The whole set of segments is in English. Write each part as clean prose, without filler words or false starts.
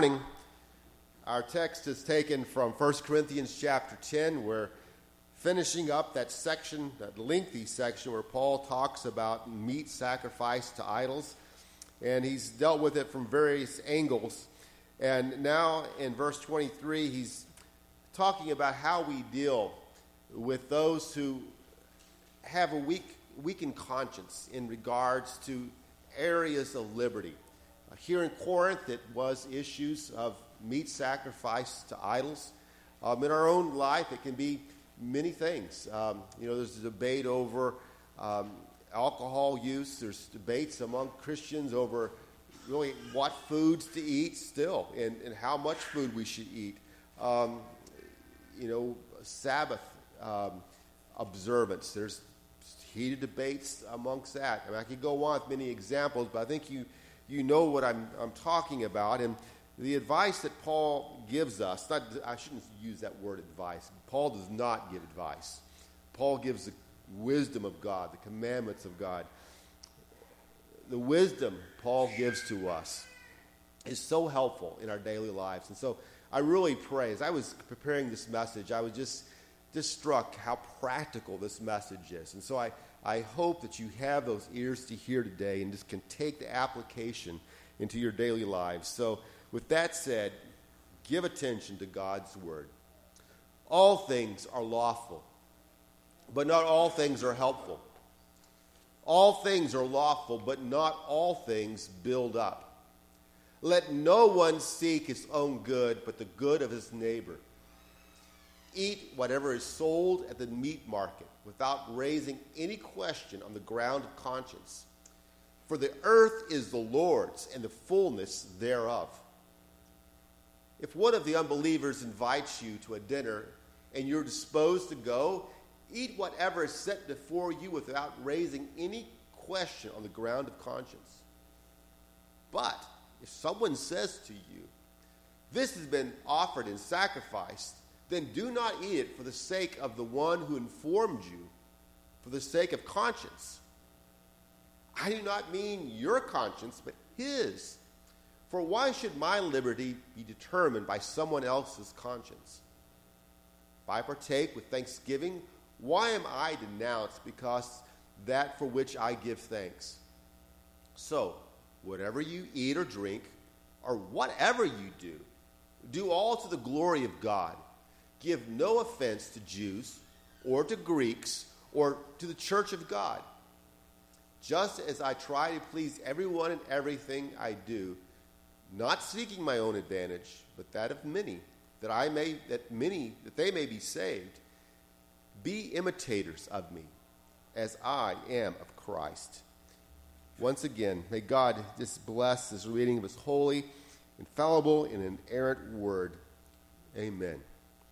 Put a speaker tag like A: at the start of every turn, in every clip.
A: morning, our text is taken from 1 Corinthians chapter 10. We're finishing up that section, that lengthy section where Paul talks about meat sacrificed to idols. And he's dealt with it from various angles. And now in verse 23, he's talking about how we deal with those who have a weakened conscience in regards to areas of liberty. Here in Corinth, it was issues of meat sacrifice to idols. In our own life, it can be many things. There's a debate over alcohol use. There's debates among Christians over really what foods to eat still and how much food we should eat. Sabbath observance. There's heated debates amongst that. I could go on with many examples, but I think you know what I'm talking about. And the advice that Paul gives us, I shouldn't use that word advice. Paul does not give advice. Paul gives the wisdom of God, the commandments of God. The wisdom Paul gives to us is so helpful in our daily lives. And so I really pray, as I was preparing this message, I was just struck how practical this message is. And so I hope that you have those ears to hear today and just can take the application into your daily lives. So with that said, give attention to God's word. All things are lawful, but not all things are helpful. All things are lawful, but not all things build up. Let no one seek his own good, but the good of his neighbor. Eat whatever is sold at the meat market without raising any question on the ground of conscience. For the earth is the Lord's and the fullness thereof. If one of the unbelievers invites you to a dinner and you're disposed to go, eat whatever is set before you without raising any question on the ground of conscience. But if someone says to you, "This has been offered in sacrifice," then do not eat it for the sake of the one who informed you, for the sake of conscience. I do not mean your conscience, but his. For why should my liberty be determined by someone else's conscience? If I partake with thanksgiving, why am I denounced because that for which I give thanks? So, whatever you eat or drink, or whatever you do all to the glory of God. Give no offense to Jews or to Greeks or to the church of God. Just as I try to please everyone in everything I do, not seeking my own advantage, but that of many, that they may be saved. Be imitators of me, as I am of Christ. Once again, may God just bless this reading of his holy, infallible, and inerrant word. Amen.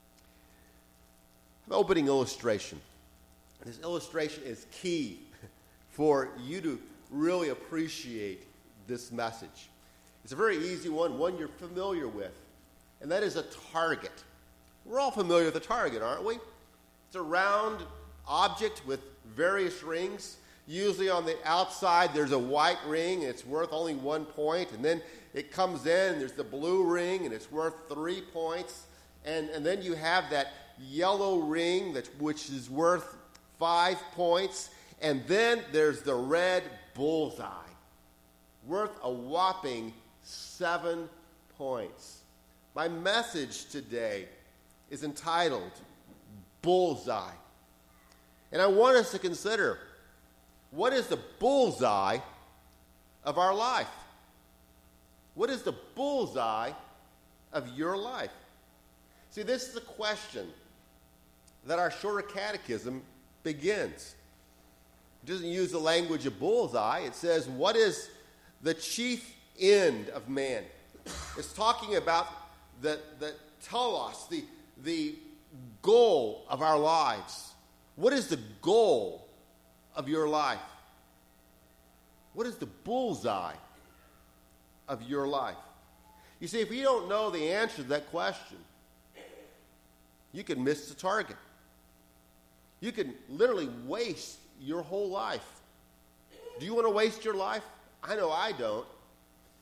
A: An opening illustration. This illustration is key for you to really appreciate this message. It's a very easy one you're familiar with, and that is a target. We're all familiar with a target, aren't we? It's a round object with various rings. Usually on the outside there's a white ring, and it's worth only 1 point, and then it comes in, and there's the blue ring, and it's worth 3 points, and then you have that yellow ring which is worth 5 points, and then there's the red bullseye, worth a whopping 7 points. My message today is entitled Bullseye. And I want us to consider, what is the bullseye of our life? What is the bullseye of your life? See, this is a question that our shorter catechism begins. It doesn't use the language of bullseye. It says, what is the chief end of man? It's talking about the telos, the goal of our lives. What is the goal of your life? What is the bullseye of your life? You see, if you don't know the answer to that question, you can miss the target. You can literally waste your whole life. Do you want to waste your life? I know I don't.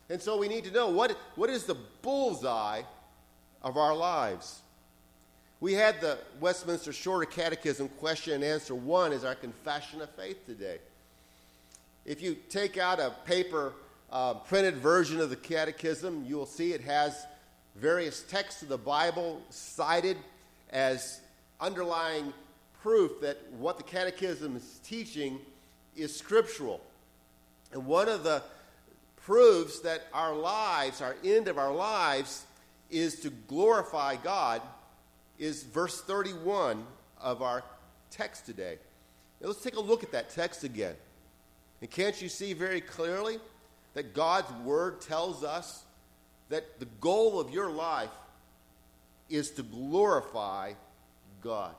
A: And so we need to know what is the bullseye of our lives. We had the Westminster Shorter Catechism question and answer 1 as our confession of faith today. If you take out a paper printed version of the catechism, you will see it has various texts of the Bible cited as underlying proof that what the catechism is teaching is scriptural. And one of the proofs that our lives, our end of our lives, is to glorify God is verse 31 of our text today. Now let's take a look at that text again. And can't you see very clearly that God's word tells us that the goal of your life is to glorify God?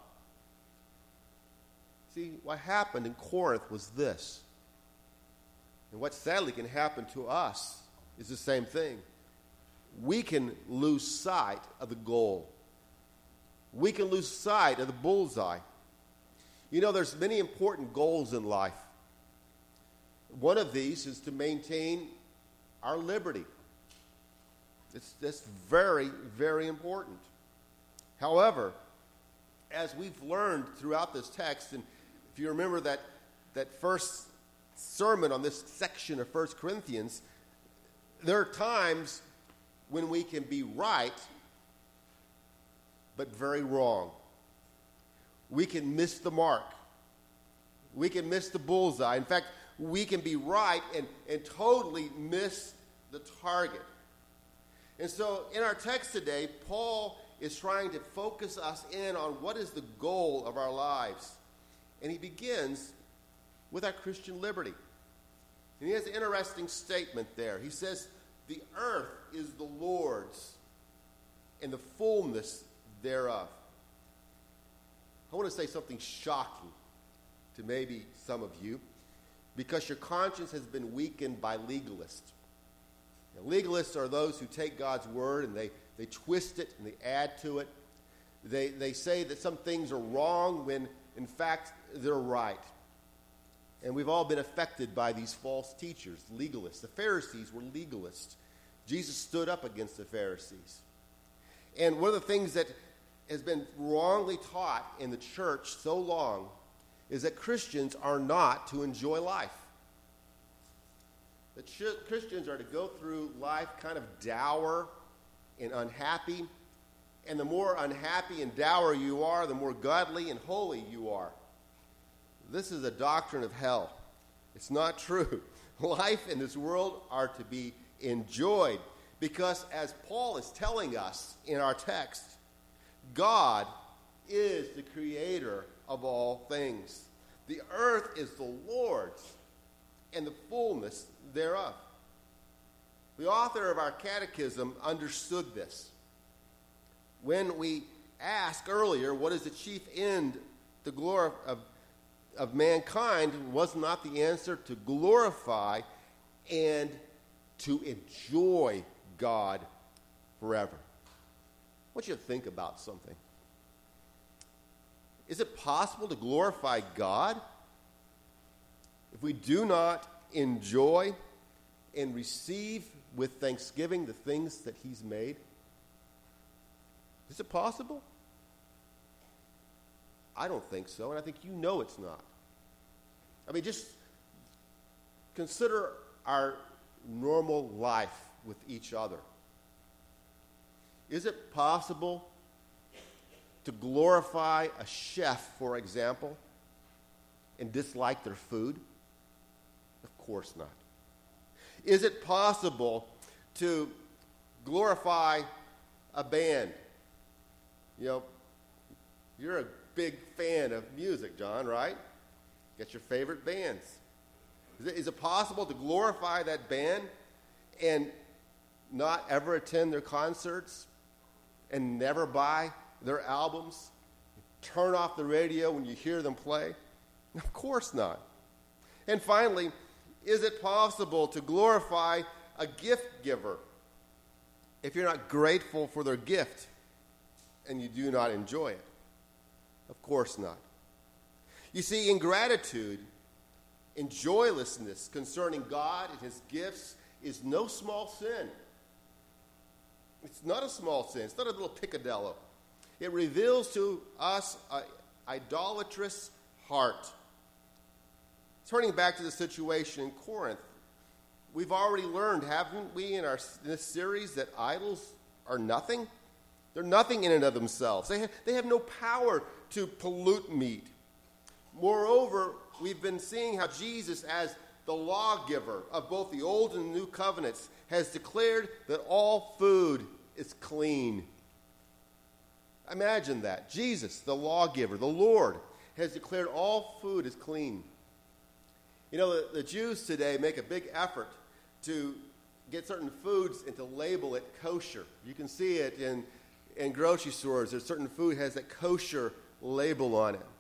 A: See, what happened in Corinth was this. And what sadly can happen to us is the same thing. We can lose sight of the goal. We can lose sight of the bullseye. You know, there's many important goals in life. One of these is to maintain our liberty. That's very, very important. However, as we've learned throughout this text, and if you remember that first sermon on this section of 1 Corinthians, there are times when we can be right, but very wrong. We can miss the mark. We can miss the bullseye. In fact, we can be right and totally miss the target. And so in our text today, Paul is trying to focus us in on what is the goal of our lives. And he begins with our Christian liberty. And he has an interesting statement there. He says, the earth is the Lord's and the fullness thereof. I want to say something shocking to maybe some of you, because your conscience has been weakened by legalists. Now, legalists are those who take God's word and they twist it and they add to it. They say that some things are wrong when, in fact, they're right. And we've all been affected by these false teachers, legalists. The Pharisees were legalists. Jesus stood up against the Pharisees. And one of the things that has been wrongly taught in the church so long is that Christians are not to enjoy life. That Christians are to go through life kind of dour and unhappy. And the more unhappy and dour you are, the more godly and holy you are. This is a doctrine of hell. It's not true. Life in this world are to be enjoyed because, as Paul is telling us in our text, God is the creator of all things. The earth is the Lord's and the fullness thereof. The author of our catechism understood this. When we asked earlier, what is the chief end the glory of mankind, was not the answer to glorify and to enjoy God forever. I want you to think about something. Is it possible to glorify God if we do not enjoy and receive with thanksgiving the things that He's made? Is it possible? I don't think so, and I think you know it's not. I mean, just consider our normal life with each other. Is it possible to glorify a chef, for example, and dislike their food? Of course not. Is it possible to glorify a band? You know, you're a big fan of music, John, right? Get your favorite bands. Is it possible to glorify that band and not ever attend their concerts and never buy their albums? Turn off the radio when you hear them play? Of course not. And finally, is it possible to glorify a gift giver if you're not grateful for their gift and you do not enjoy it? Of course not. You see, ingratitude and joylessness concerning God and His gifts is no small sin. It's not a small sin. It's not a little picadillo. It reveals to us an idolatrous heart. Turning back to the situation in Corinth, we've already learned, haven't we, in this series, that idols are nothing? They're nothing in and of themselves. They have no power to pollute meat. Moreover, we've been seeing how Jesus, as the lawgiver of both the Old and the New Covenants, has declared that all food is clean. Imagine that. Jesus, the lawgiver, the Lord, has declared all food is clean. You know, the Jews today make a big effort to get certain foods and to label it kosher. You can see it in grocery stores. There's certain food that has a kosher label on it.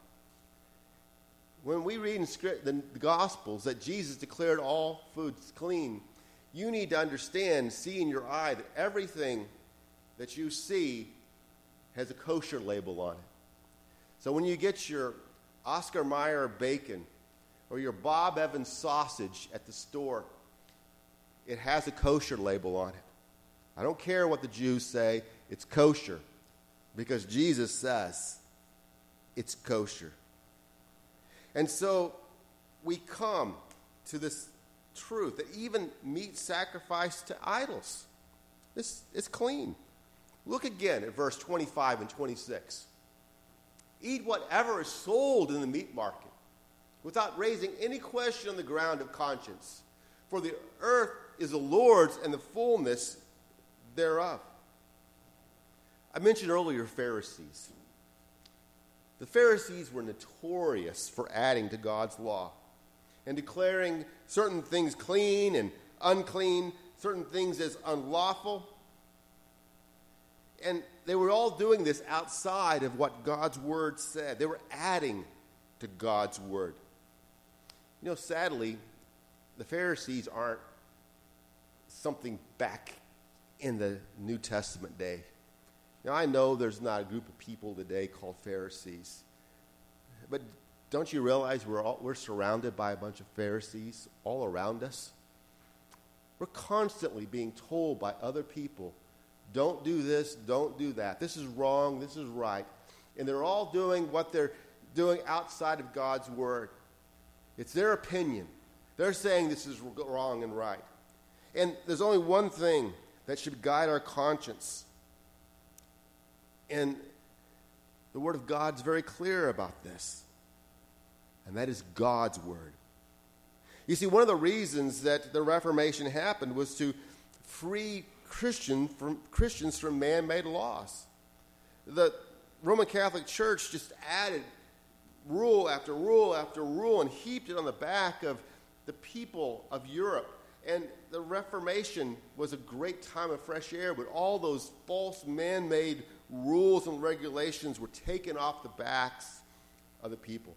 A: When we read in the Gospels that Jesus declared all foods clean, you need to understand, see in your eye, that everything that you see has a kosher label on it. So when you get your Oscar Mayer bacon or your Bob Evans sausage at the store, it has a kosher label on it. I don't care what the Jews say, it's kosher, because Jesus says it's kosher. And so we come to this truth that even meat sacrificed to idols, it's clean. Look again at verse 25 and 26. Eat whatever is sold in the meat market, without raising any question on the ground of conscience. For the earth is the Lord's and the fullness thereof. I mentioned earlier Pharisees. The Pharisees were notorious for adding to God's law and declaring certain things clean and unclean, certain things as unlawful. And they were all doing this outside of what God's word said. They were adding to God's word. You know, sadly, the Pharisees aren't something back in the New Testament day. Now, I know there's not a group of people today called Pharisees, but don't you realize we're surrounded by a bunch of Pharisees all around us? We're constantly being told by other people, don't do this, don't do that. This is wrong, this is right. And they're all doing what they're doing outside of God's word. It's their opinion. They're saying this is wrong and right. And there's only one thing that should guide our conscience. And the Word of God's very clear about this. And that is God's Word. You see, one of the reasons that the Reformation happened was to free Christians from man-made laws. The Roman Catholic Church just added rule after rule after rule and heaped it on the back of the people of Europe. And the Reformation was a great time of fresh air, but all those false man-made rules and regulations were taken off the backs of the people.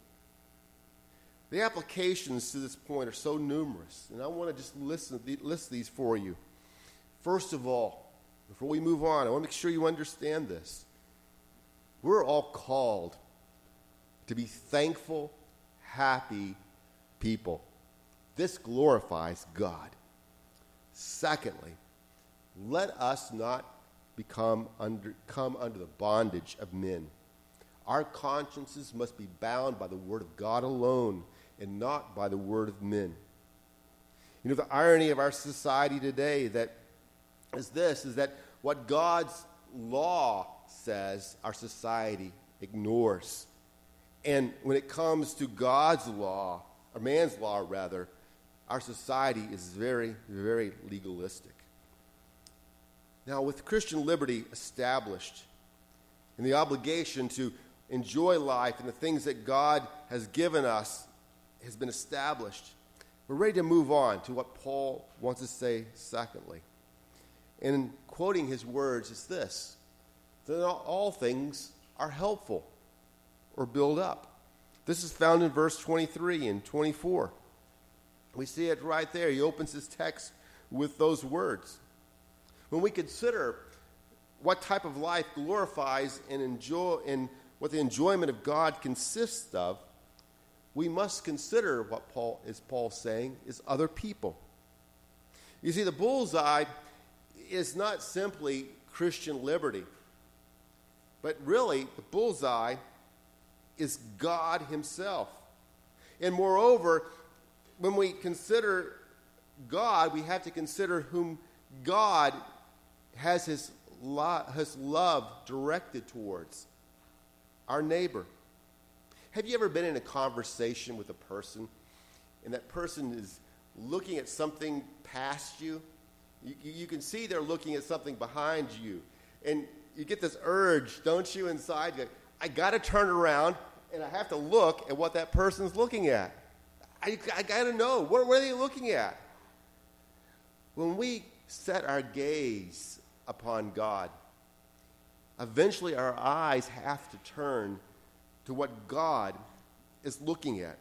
A: The applications to this point are so numerous, and I want to just list these for you. First of all, before we move on, I want to make sure you understand this. We're all called to be thankful, happy people. This glorifies God. Secondly, let us not come under the bondage of men. Our consciences must be bound by the word of God alone and not by the word of men. You know, the irony of our society today is that what God's law says, our society ignores. And when it comes to God's law, or man's law rather, our society is very, very legalistic. Now, with Christian liberty established and the obligation to enjoy life and the things that God has given us has been established, we're ready to move on to what Paul wants to say secondly. And in quoting his words, it's this: that not all things are helpful or build up. This is found in verse 23 and 24. We see it right there. He opens his text with those words. When we consider what type of life glorifies and what the enjoyment of God consists of, we must consider what Paul is saying is other people. You see, the bullseye is not simply Christian liberty, but really the bullseye is God himself. And moreover, when we consider God, we have to consider whom God has his love directed towards, our neighbor. Have you ever been in a conversation with a person, and that person is looking at something past you? You can see they're looking at something behind you. And you get this urge, don't you, inside? I got to turn around, and I have to look at what that person's looking at. I got to know, what are they looking at? When we set our gaze upon God, eventually our eyes have to turn to what God is looking at.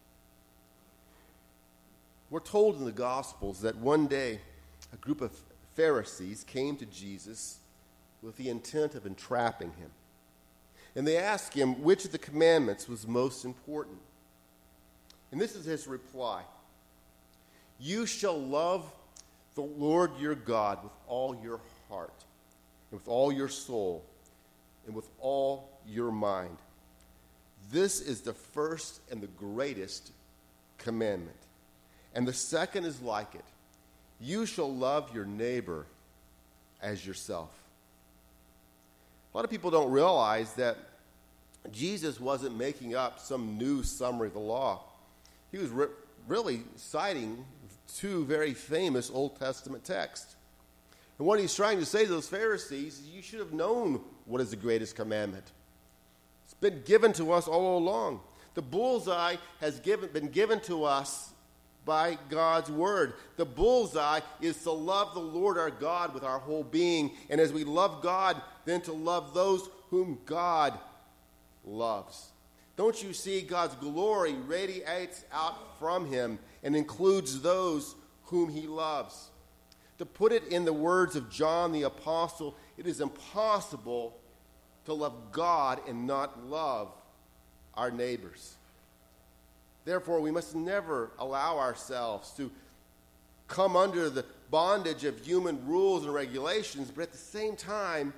A: We're told in the Gospels that one day a group of Pharisees came to Jesus with the intent of entrapping him. And they asked him which of the commandments was most important. And this is his reply. You shall love the Lord your God with all your heart, and with all your soul, and with all your mind. This is the first and the greatest commandment. And the second is like it. You shall love your neighbor as yourself. A lot of people don't realize that Jesus wasn't making up some new summary of the law. He was really citing two very famous Old Testament texts. And what he's trying to say to those Pharisees is, you should have known what is the greatest commandment. It's been given to us all along. The bullseye has been given to us by God's word. The bullseye is to love the Lord our God with our whole being. And as we love God, then to love those whom God loves. Don't you see God's glory radiates out from him and includes those whom he loves? To put it in the words of John the Apostle, it is impossible to love God and not love our neighbors. Therefore, we must never allow ourselves to come under the bondage of human rules and regulations, but at the same time,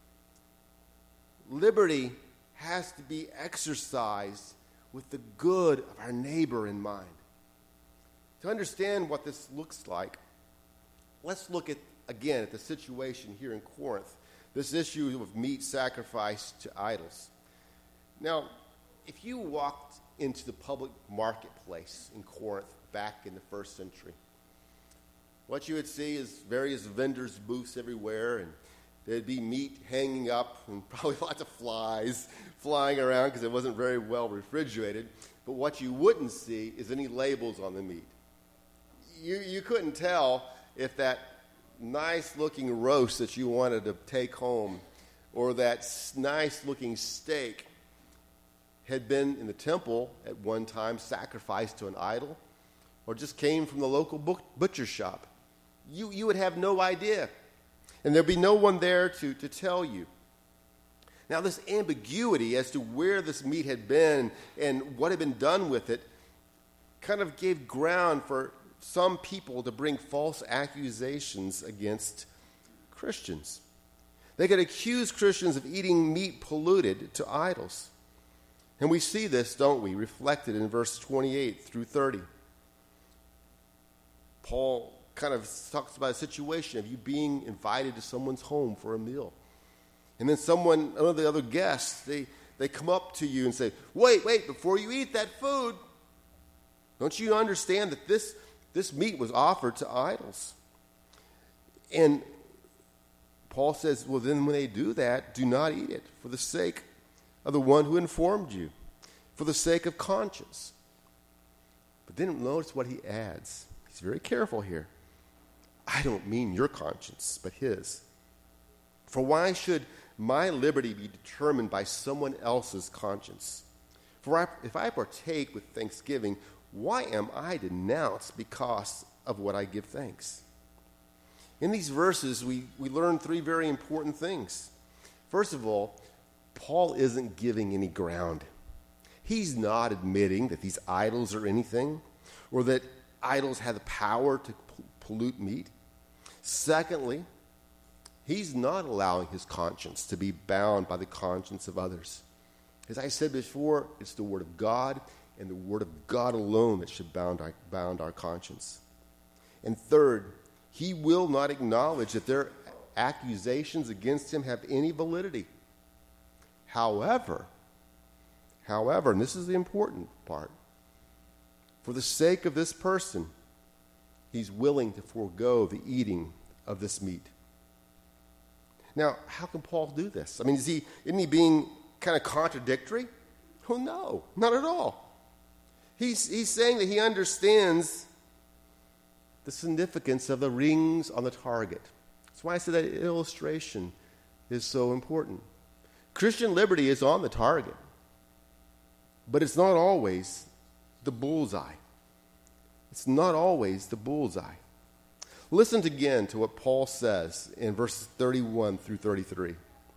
A: liberty has to be exercised with the good of our neighbor in mind. To understand what this looks like, let's look again at the situation here in Corinth, this issue of meat sacrificed to idols. Now, if you walked into the public marketplace in Corinth back in the first century, what you would see is various vendors' booths everywhere, and there'd be meat hanging up and probably lots of flies flying around because it wasn't very well refrigerated. But what you wouldn't see is any labels on the meat. You couldn't tell if that nice-looking roast that you wanted to take home or that nice-looking steak had been in the temple at one time sacrificed to an idol or just came from the local butcher shop. You would have no idea. And there'd be no one there to tell you. Now, this ambiguity as to where this meat had been and what had been done with it kind of gave ground for some people to bring false accusations against Christians. They could accuse Christians of eating meat polluted to idols. And we see this, don't we, reflected in verse 28 through 30. Paul kind of talks about a situation of you being invited to someone's home for a meal. And then one of the other guests, they come up to you and say, wait, before you eat that food, don't you understand that this meat was offered to idols? And Paul says, well, then when they do that, do not eat it for the sake of the one who informed you, for the sake of conscience. But then notice what he adds. He's very careful here. I don't mean your conscience, but his. For why should my liberty be determined by someone else's conscience? For if I partake with thanksgiving, why am I denounced because of what I give thanks? In these verses, we learn three very important things. First of all, Paul isn't giving any ground. He's not admitting that these idols are anything or that idols have the power to pollute meat. Secondly, he's not allowing his conscience to be bound by the conscience of others. As I said before, it's the Word of God and the Word of God alone that should bound our conscience. And third, he will not acknowledge that their accusations against him have any validity. However, and this is the important part, for the sake of this person, he's willing to forego the eating of this meat. Now, how can Paul do this? I mean, isn't he being kind of contradictory? Oh, no, not at all. He's saying that he understands the significance of the rings on the target. That's why I said that illustration is so important. Christian liberty is on the target, but it's not always the bullseye. It's not always the bullseye. Listen again to what Paul says in verses 31 through 33.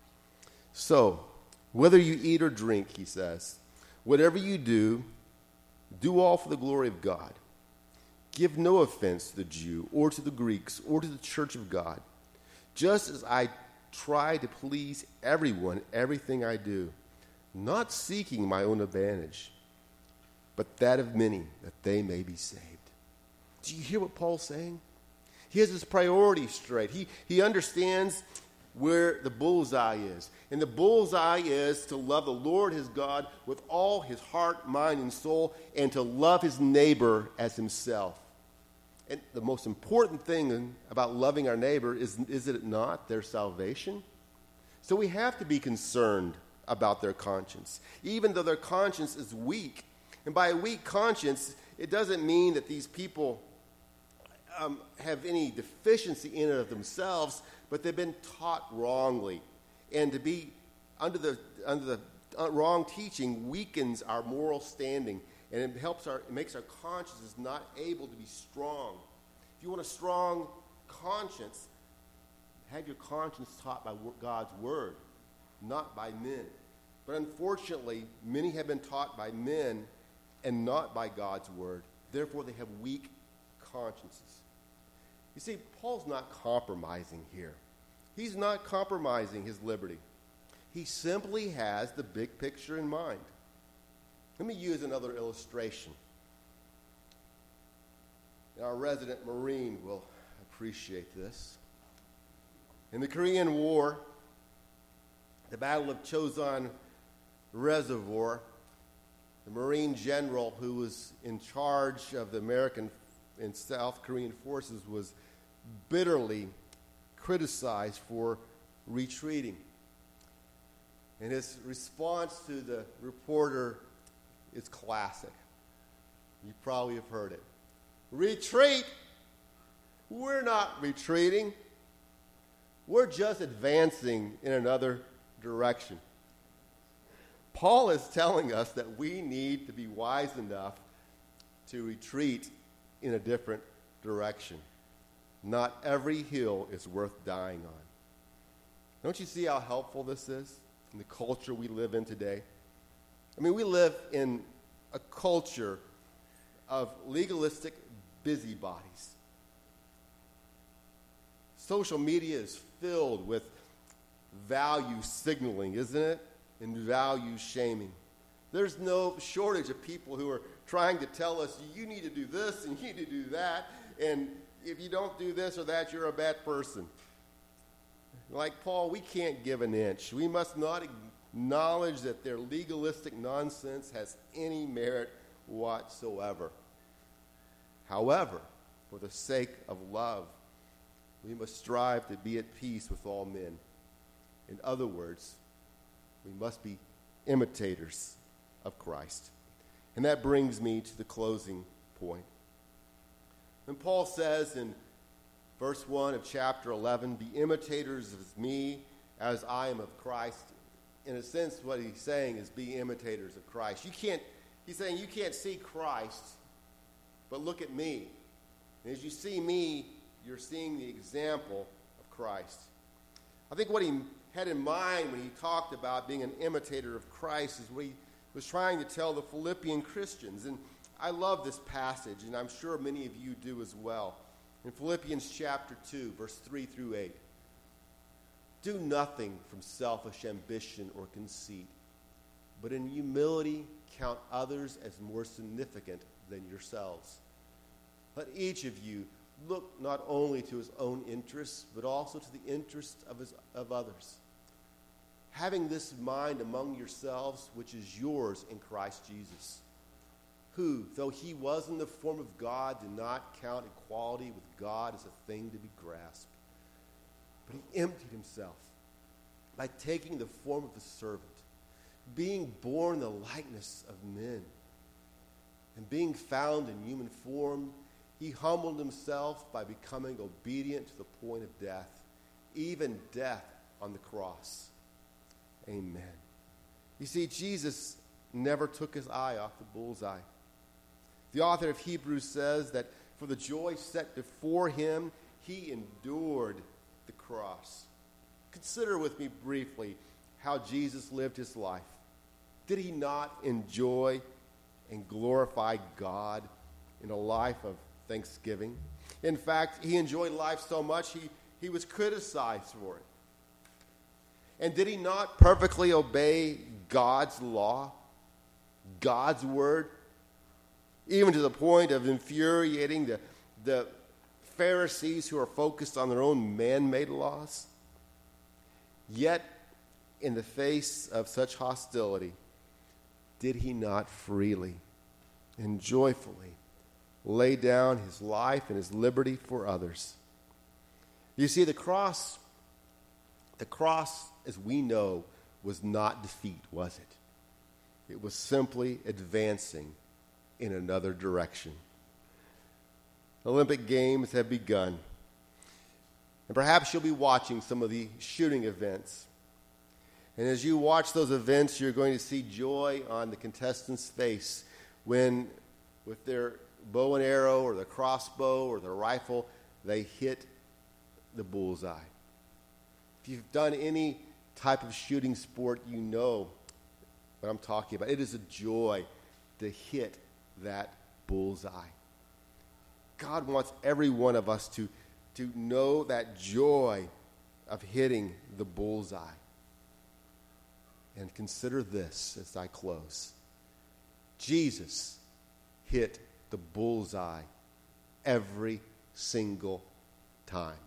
A: So, whether you eat or drink, he says, whatever you do, do all for the glory of God. Give no offense to the Jew or to the Greeks or to the church of God, just as I try to please everyone, everything I do, not seeking my own advantage, but that of many, that they may be saved. Do you hear what Paul's saying? He has his priorities straight. He understands where the bullseye is. And the bullseye is to love the Lord his God with all his heart, mind, and soul, and to love his neighbor as himself. And the most important thing about loving our neighbor is it not their salvation? So we have to be concerned about their conscience, even though their conscience is weak. And by a weak conscience, it doesn't mean that these people have any deficiency in and of themselves, but they've been taught wrongly. And to be under the wrong teaching weakens our moral standing, and it makes our consciences not able to be strong. If you want a strong conscience, have your conscience taught by God's word, not by men. But unfortunately, many have been taught by men and not by God's word. Therefore, they have weak consciences. You see, Paul's not compromising here. He's not compromising his liberty. He simply has the big picture in mind. Let me use another illustration. Our resident Marine will appreciate this. In the Korean War, the Battle of Chosun Reservoir, the Marine general who was in charge of the American and South Korean forces was bitterly criticized for retreating. And his response to the reporter is classic. You probably have heard it. Retreat? We're not retreating. We're just advancing in another direction. Paul is telling us that we need to be wise enough to retreat in a different direction. Not every hill is worth dying on. Don't you see how helpful this is in the culture we live in today? I mean, we live in a culture of legalistic busybodies. Social media is filled with value signaling, isn't it? And value shaming. There's no shortage of people who are trying to tell us, you need to do this and you need to do that, and if you don't do this or that, you're a bad person. Like Paul, we can't give an inch. We must not acknowledge that their legalistic nonsense has any merit whatsoever. However, for the sake of love, we must strive to be at peace with all men. In other words, we must be imitators of Christ. And that brings me to the closing point. And Paul says in verse 1 of chapter 11, be imitators of me as I am of Christ. In a sense, what he's saying is be imitators of Christ. He's saying you can't see Christ, but look at me. And as you see me, you're seeing the example of Christ. I think what he had in mind when he talked about being an imitator of Christ is what he was trying to tell the Philippian Christians. And I love this passage, and I'm sure many of you do as well. In Philippians chapter 2, verse 3 through 8, do nothing from selfish ambition or conceit, but in humility count others as more significant than yourselves. Let each of you look not only to his own interests, but also to the interests of others. Having this mind among yourselves, which is yours in Christ Jesus, who, though he was in the form of God, did not count equality with God as a thing to be grasped. But he emptied himself by taking the form of a servant, being born in the likeness of men. And being found in human form, he humbled himself by becoming obedient to the point of death, even death on the cross. Amen. You see, Jesus never took his eye off the bullseye. The author of Hebrews says that for the joy set before him, he endured the cross. Consider with me briefly how Jesus lived his life. Did he not enjoy and glorify God in a life of thanksgiving? In fact, he enjoyed life so much he was criticized for it. And did he not perfectly obey God's law, God's word, even to the point of infuriating the Pharisees who are focused on their own man-made laws? Yet, in the face of such hostility, did he not freely and joyfully lay down his life and his liberty for others? You see, the cross, as we know, was not defeat, was it? It was simply advancing in another direction. Olympic Games have begun. And perhaps you'll be watching some of the shooting events. And as you watch those events, you're going to see joy on the contestants' face when, with their bow and arrow or their crossbow or their rifle, they hit the bullseye. If you've done any type of shooting sport, you know what I'm talking about. It is a joy to hit that bullseye. God wants every one of us to know that joy of hitting the bullseye. And consider this as I close. Jesus hit the bullseye every single time.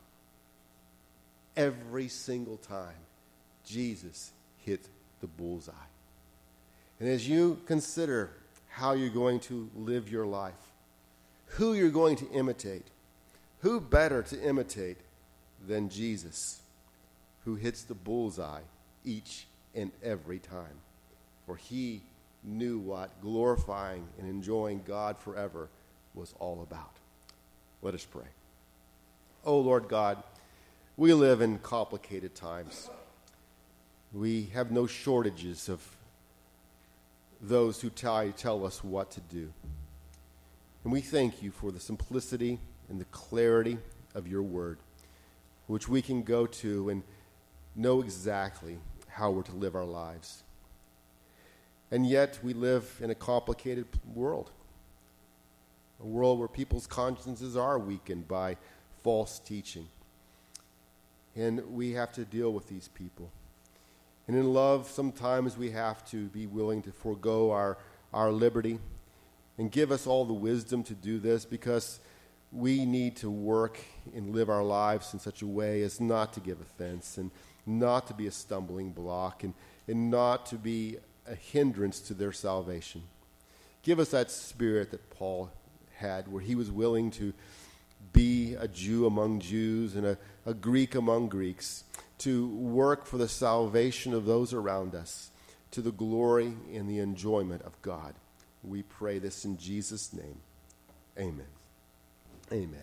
A: Every single time, Jesus hit the bullseye. And as you consider how you're going to live your life, who you're going to imitate, who better to imitate than Jesus, who hits the bullseye each and every time? For he knew what glorifying and enjoying God forever was all about. Let us pray. Oh, Lord God, we live in complicated times. We have no shortages of those who tell us what to do. And we thank you for the simplicity and the clarity of your word, which we can go to and know exactly how we're to live our lives. And yet we live in a complicated world, a world where people's consciences are weakened by false teaching. And we have to deal with these people. And in love, sometimes we have to be willing to forego our liberty and give us all the wisdom to do this, because we need to work and live our lives in such a way as not to give offense and not to be a stumbling block and not to be a hindrance to their salvation. Give us that spirit that Paul had, where he was willing to be a Jew among Jews and a Greek among Greeks, to work for the salvation of those around us, to the glory and the enjoyment of God. We pray this in Jesus' name. Amen. Amen.